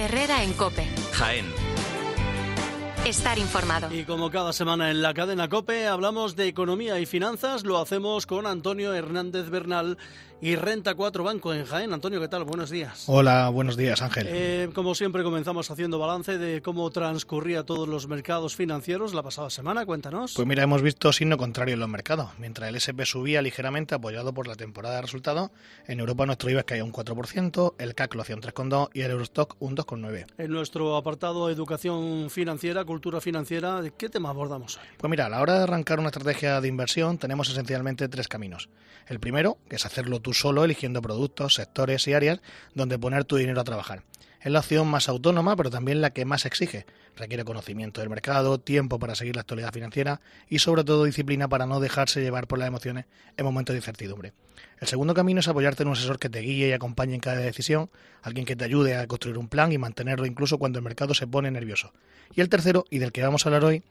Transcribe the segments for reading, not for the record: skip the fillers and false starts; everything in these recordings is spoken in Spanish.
Herrera en COPE. Jaén. Estar informado. Y como cada semana en la cadena COPE hablamos de economía y finanzas, lo hacemos con Antonio Hernández Bernal y Renta 4 Banco en Jaén. Antonio, ¿qué tal? Buenos días. Hola, buenos días, Ángel. Como siempre comenzamos haciendo balance de cómo transcurría todos los mercados financieros la pasada semana. Cuéntanos. Pues mira, hemos visto signo contrario en los mercados. Mientras el S&P subía ligeramente apoyado por la temporada de resultados, en Europa nuestro IBEX caía un 4%, el CAC lo hacía un 3,2% y el Eurostock un 2,9%. En nuestro apartado educación financiera, cultura financiera, ¿qué tema abordamos hoy? Pues mira, a la hora de arrancar una estrategia de inversión tenemos esencialmente tres caminos. El primero, que es hacerlo tú solo, eligiendo productos, sectores y áreas donde poner tu dinero a trabajar. Es la opción más autónoma, pero también la que más exige. Requiere conocimiento del mercado, tiempo para seguir la actualidad financiera y sobre todo disciplina para no dejarse llevar por las emociones en momentos de incertidumbre. El segundo camino es apoyarte en un asesor que te guíe y acompañe en cada decisión, alguien que te ayude a construir un plan y mantenerlo incluso cuando el mercado se pone nervioso. Y el tercero, y del que vamos a hablar hoy,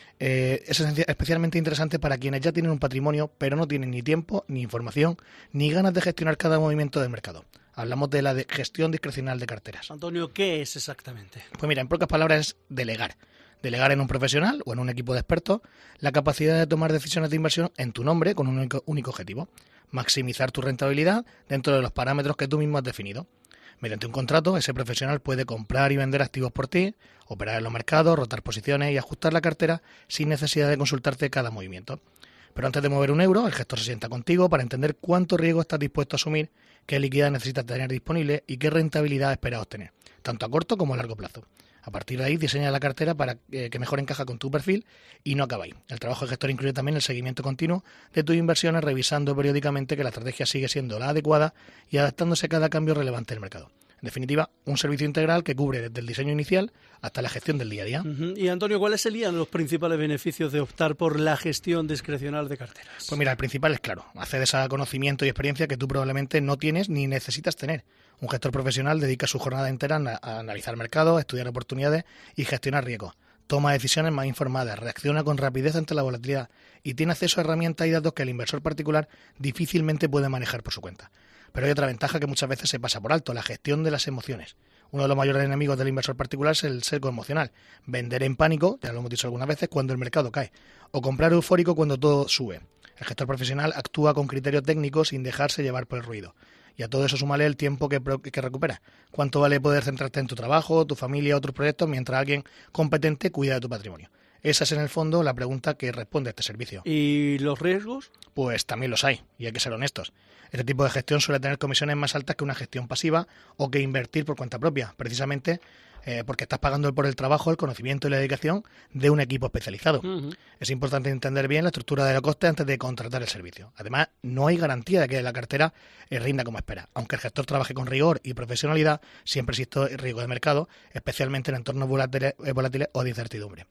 es especialmente interesante para quienes ya tienen un patrimonio pero no tienen ni tiempo, ni información, ni ganas de gestionar cada movimiento del mercado. Hablamos de la gestión discrecional de carteras. Antonio, ¿qué es exactamente? Pues mira, en pocas palabras es delegar. Delegar en un profesional o en un equipo de expertos la capacidad de tomar decisiones de inversión en tu nombre con un único objetivo: maximizar tu rentabilidad dentro de los parámetros que tú mismo has definido. Mediante un contrato, ese profesional puede comprar y vender activos por ti, operar en los mercados, rotar posiciones y ajustar la cartera sin necesidad de consultarte cada movimiento. Pero antes de mover un euro, el gestor se sienta contigo para entender cuánto riesgo estás dispuesto a asumir, qué liquidez necesitas tener disponible y qué rentabilidad esperas obtener, tanto a corto como a largo plazo. A partir de ahí, diseña la cartera para que mejor encaja con tu perfil y no acaba ahí. El trabajo de gestor incluye también el seguimiento continuo de tus inversiones, revisando periódicamente que la estrategia sigue siendo la adecuada y adaptándose a cada cambio relevante del mercado. En definitiva, un servicio integral que cubre desde el diseño inicial hasta la gestión del día a día. Y Antonio, ¿cuáles serían los principales beneficios de optar por la gestión discrecional de carteras? Pues mira, el principal es claro: accedes a conocimiento y experiencia que tú probablemente no tienes ni necesitas tener. Un gestor profesional dedica su jornada entera a analizar mercados, estudiar oportunidades y gestionar riesgos. Toma decisiones más informadas, reacciona con rapidez ante la volatilidad y tiene acceso a herramientas y datos que el inversor particular difícilmente puede manejar por su cuenta. Pero hay otra ventaja que muchas veces se pasa por alto: la gestión de las emociones. Uno de los mayores enemigos del inversor particular es el sesgo emocional. Vender en pánico, ya lo hemos dicho algunas veces, cuando el mercado cae, o comprar eufórico cuando todo sube. El gestor profesional actúa con criterios técnicos sin dejarse llevar por el ruido. Y a todo eso súmale el tiempo que recuperas. ¿Cuánto vale poder centrarte en tu trabajo, tu familia, otros proyectos, mientras alguien competente cuida de tu patrimonio? Esa es, en el fondo, la pregunta que responde este servicio. ¿Y los riesgos? Pues también los hay, y hay que ser honestos. Este tipo de gestión suele tener comisiones más altas que una gestión pasiva o que invertir por cuenta propia, precisamente porque estás pagando por el trabajo, el conocimiento y la dedicación de un equipo especializado. Es importante entender bien la estructura de los costes antes de contratar el servicio. Además, no hay garantía de que la cartera rinda como espera. Aunque el gestor trabaje con rigor y profesionalidad, siempre existe riesgo de mercado, especialmente en entornos volátiles o de incertidumbre.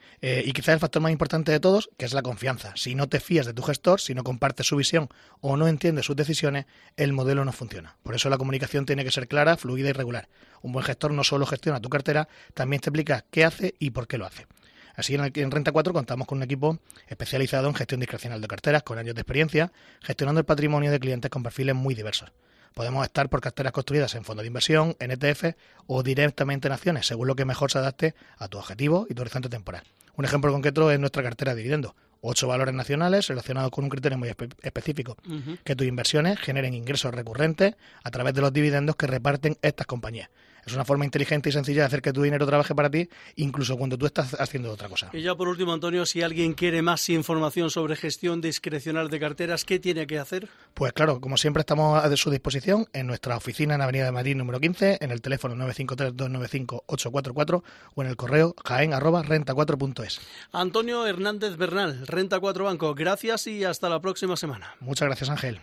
Y quizás el factor más importante de todos, que es la confianza. Si no te fías de tu gestor, si no compartes su visión o no entiendes sus decisiones, el modelo no funciona. Por eso la comunicación tiene que ser clara, fluida y regular. Un buen gestor no solo gestiona tu cartera, también te explica qué hace y por qué lo hace. Así, en Renta 4 contamos con un equipo especializado en gestión discrecional de carteras, con años de experiencia, gestionando el patrimonio de clientes con perfiles muy diversos. Podemos optar por carteras construidas en fondos de inversión, en ETF o directamente en acciones, según lo que mejor se adapte a tu objetivo y tu horizonte temporal. Un ejemplo concreto es nuestra cartera de dividendos: 8 valores nacionales relacionados con un criterio muy específico, que tus inversiones generen ingresos recurrentes a través de los dividendos que reparten estas compañías. Es una forma inteligente y sencilla de hacer que tu dinero trabaje para ti, incluso cuando tú estás haciendo otra cosa. Y ya por último, Antonio, si alguien quiere más información sobre gestión discrecional de carteras, ¿qué tiene que hacer? Pues claro, como siempre estamos a su disposición en nuestra oficina en Avenida de Madrid número 15, en el teléfono 953-295-844 o en el correo jaen@renta4.es. Antonio Hernández Bernal, Renta 4 Banco, gracias y hasta la próxima semana. Muchas gracias, Ángel.